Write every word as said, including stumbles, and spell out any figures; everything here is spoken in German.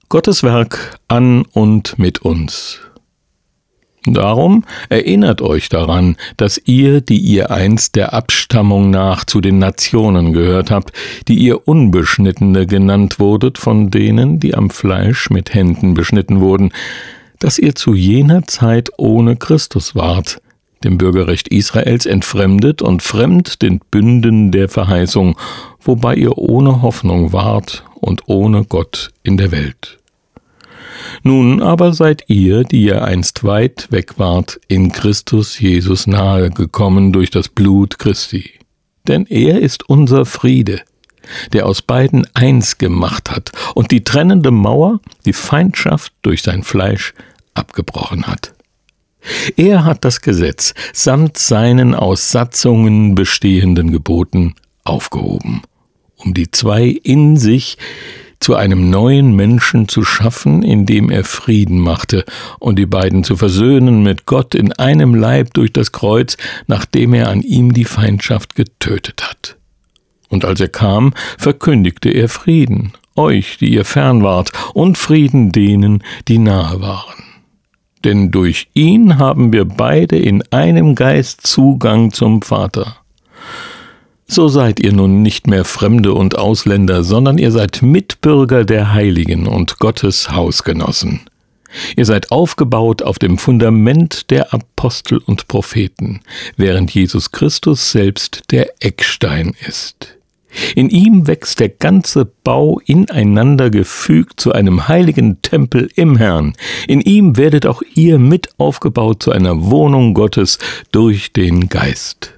Gottes Werk an und mit uns. Darum erinnert euch daran, dass ihr, die ihr einst der Abstammung nach zu den Nationen gehört habt, die ihr Unbeschnittene genannt wurdet von denen, die am Fleisch mit Händen beschnitten wurden, dass ihr zu jener Zeit ohne Christus wart, dem Bürgerrecht Israels entfremdet und fremd den Bünden der Verheißung, wobei ihr ohne Hoffnung wart und ohne Gott in der Welt. Nun aber seid ihr, die ihr einst weit weg wart, in Christus Jesus nahe gekommen durch das Blut Christi. Denn er ist unser Friede, der aus beiden eins gemacht hat und die trennende Mauer, die Feindschaft durch sein Fleisch abgebrochen hat. Er hat das Gesetz samt seinen aus Satzungen bestehenden Geboten aufgehoben, um die zwei in sich zu einem neuen Menschen zu schaffen, indem er Frieden machte und die beiden zu versöhnen mit Gott in einem Leib durch das Kreuz, nachdem er an ihm die Feindschaft getötet hat. Und als er kam, verkündigte er Frieden, euch, die ihr fern wart, und Frieden denen, die nahe waren. Denn durch ihn haben wir beide in einem Geist Zugang zum Vater. So seid ihr nun nicht mehr Fremde und Ausländer, sondern ihr seid Mitbürger der Heiligen und Gottes Hausgenossen. Ihr seid aufgebaut auf dem Fundament der Apostel und Propheten, während Jesus Christus selbst der Eckstein ist. In ihm wächst der ganze Bau ineinander gefügt zu einem heiligen Tempel im Herrn. In ihm werdet auch ihr mit aufgebaut zu einer Wohnung Gottes durch den Geist.